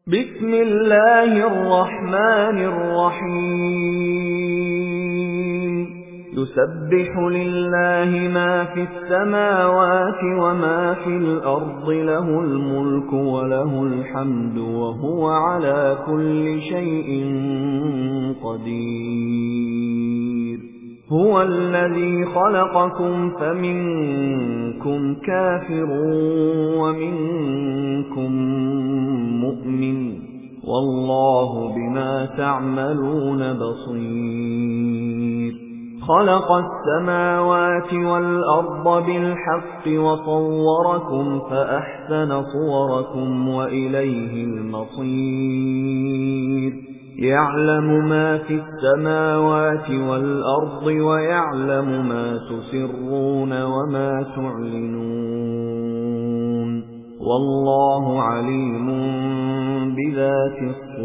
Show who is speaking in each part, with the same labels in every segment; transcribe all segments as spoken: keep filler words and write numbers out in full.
Speaker 1: بسم الله الرحمن الرحيم يسبح لله ما في السماوات وما في الأرض له الملك وله الحمد وهو على كل شيء قدير هو الذي خلقكم فمنكم كافر ومنكم مؤمن والله بما تعملون بصير خلق السماوات والأرض بالحق وصوركم فأحسن صوركم وإليه المصير يعلم ما في السماوات والأرض ويعلم ما تسرون وما تعلنون والله عليم بذات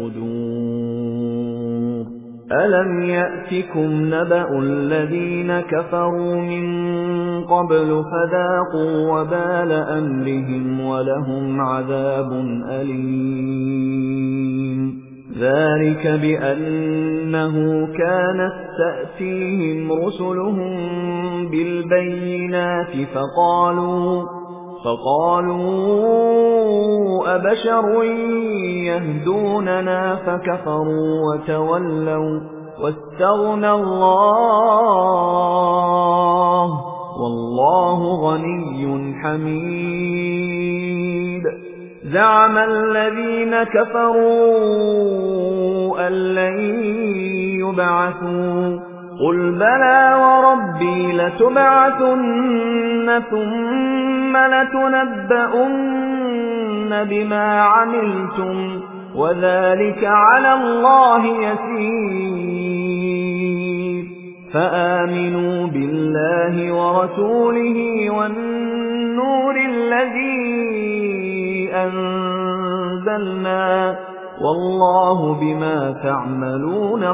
Speaker 1: الصدور ألم يأتكم نبأ الذين كفروا من قبل فذاقوا وبال أمرهم ولهم عذاب أليم ذلك بأنه كانت تأتيهم رسلهم بالبينات فقالوا فقالوا أبشر يهدوننا فكفروا وتولوا واستغنى الله والله غني حميد زعم الذين كفروا أن لن يبعثوا قل بلى وربي لتبعثن ثم لتنبؤن بما عملتم وذلك على الله يسير فآمنوا بالله ورسوله والنور الذي أنزلنا والله بما تعملون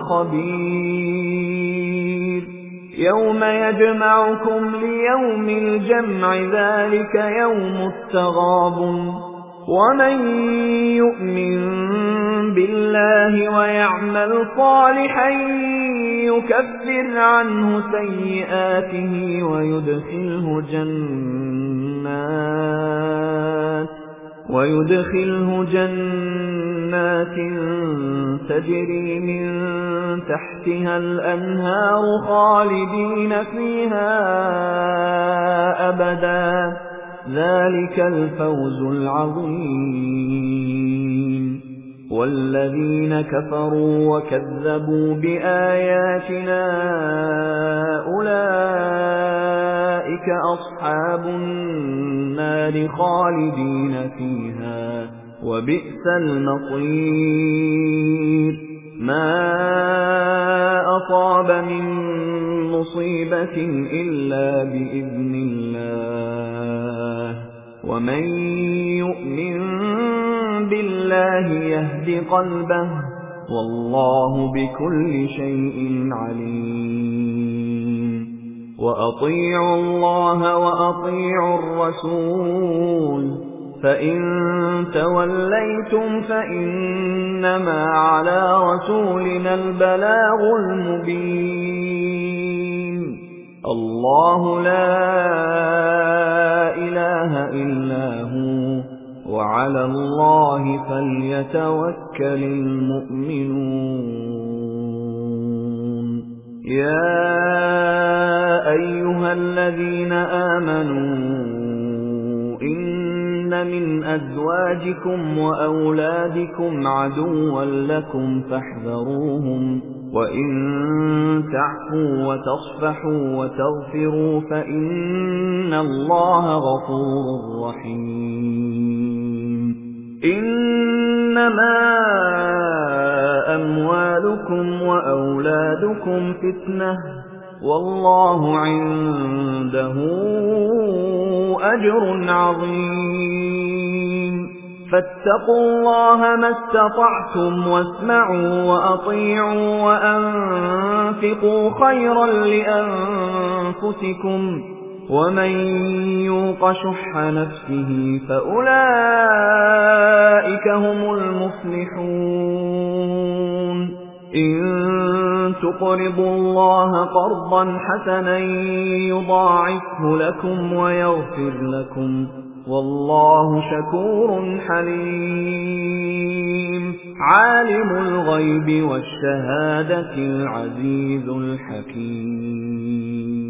Speaker 1: خبير يوم يجمعكم ليوم الجمع ذلك يوم التغابن ومن يؤمن بالله ويعمل صالحا يكفر عنه سيئاته ويدخله جنات ويدخله جنات تجري من تحتها الأنهار خالدين فيها أبدا ذلك الفوز العظيم والذين كفروا وكذبوا بآياتنا أولئك أصحاب النار خالدين فيها وبئس المصير ما أصاب من مصيبة إلا بإذن الله ومن يؤمن بالله يهد قلبه والله بكل شيء عليم وأطيعوا الله وأطيعوا الرسول فإن توليتم فإنما على رسولنا البلاغ المبين الله لا إله إلا هو وعلى الله فليتوكل المؤمنون يا أيها الذين آمنوا إن من أزواجكم وأولادكم عدوا لكم فاحذروهم وإن تعفوا وتصفحوا وتغفروا فإن الله غفور رحيم إنما أموالكم وأولادكم فتنة والله عنده أجر عظيم فاتقوا الله ما استطعتم واسمعوا وأطيعوا وأنفقوا خيرا لأنفسكم ومن يوق شح نفسه فأولئك هم المفلحون إن تقرضوا الله قرضا حسنا يضاعفه لكم ويغفر لكم والله شكور حليم عالم الغيب والشهادة العزيز الحكيم